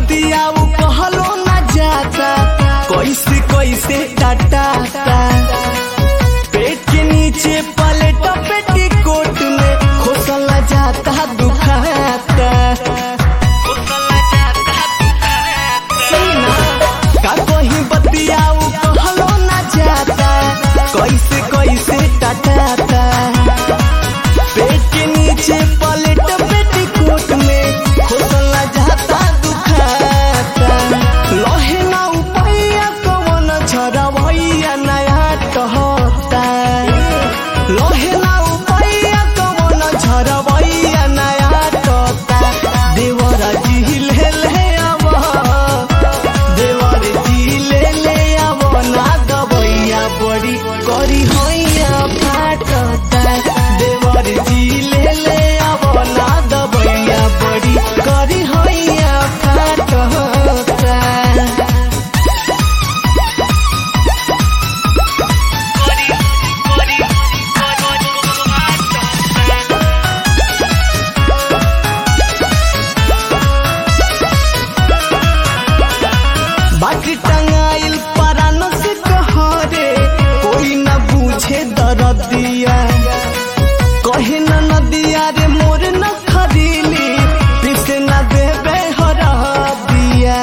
बतिया वो कहलो ना जाता, कैसे कैसे डाटा पेट के नीचे पलट पेटीकोट में खोसला जाता दुखाता। का कहीं बतिया वो कहलो ना जाता, कैसे कैसे डाटा पेट के नीचे पलट पेटीकोट में खोसला जाता दुखाता। लहे ना उपैया कवन झरवैया नया टहता, लहे ना उपैया कवन झरवैया नया टहता। देवरा जी ले आव, देवर जी ले आव ना दबैया बड़ी करी हैया फाटता। देवर जी ले आव ना दबैया बड़ी करी हैया फाटता। बाटी टंगाइल परान से कहरे, कोई न बूझे दरदिया। कहे न नदिया रे मोर न खरीली, पिसे न देबे हरदिया।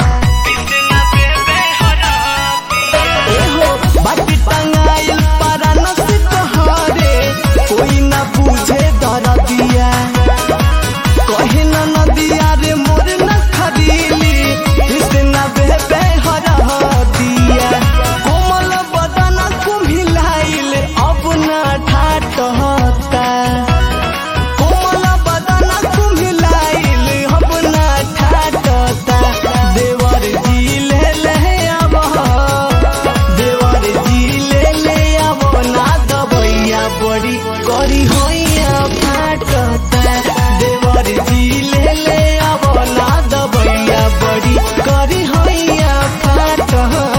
एहो बाटी टंगाइल परान से कहरे, कोई न बूझे दरदिया। कहे न नदिया रे मोर न खरीली, पिसे न देबे हरदिया। कोमल बदन कुम्हिलाइल अब ना ठाटता, कोमल बदन कुम्हिलाइल अब ना ठाटता। देवर जी ले आव, देवर जी ले आव ना दबैया बड़ी करी हैया फाटता। देवर जी ले आव ना दबैया बड़ी करी हैया फाटता।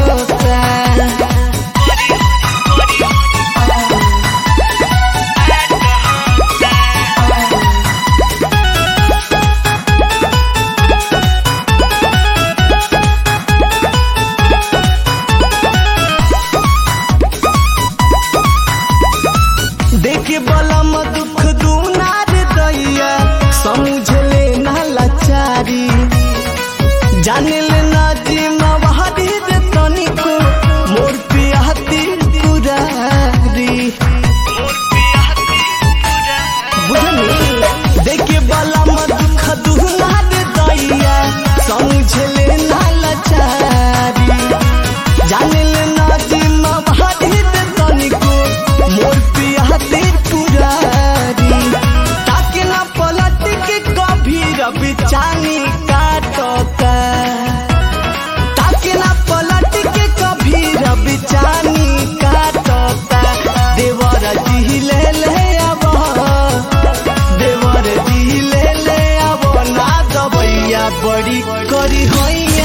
देखे बलम दुख दूना रे दैया, समझ ले ना लाचारी। जाने ले ना जीमा बहारी रे तनिको, मोर पियाती पुरारी। बुझनी देखे बलम दुख दूना रे दैया, समझ ले ना लाचारी। जाने ले ना जीमा बहारी रे तनिको, मोर पियाती पुरारी। ताके ना पलट के कभी रवि चानी काटता, ताके ना पलट के कभी रवि चानी काटता। देवर जी ले आव, देवर जी ले आव ना दबैया बड़ी करी हैया